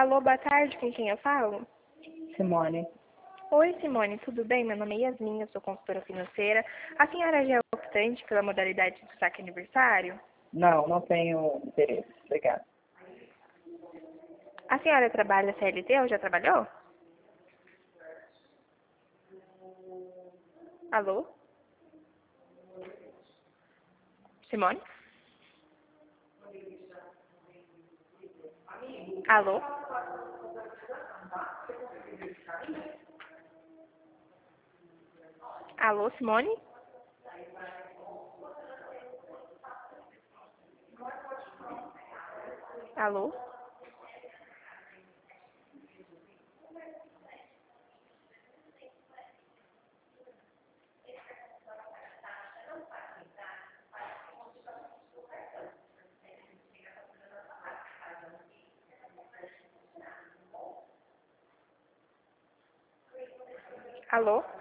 Alô, boa tarde, com quem eu falo? Simone. Oi, Simone, tudo bem? Meu nome é Yasmin, eu sou consultora financeira. A senhora já é optante pela modalidade do saque aniversário? Não, não tenho interesse. Obrigada. A senhora trabalha CLT ou já trabalhou? Alô? Simone? Alô? Alô, Simone? Alô? Alô?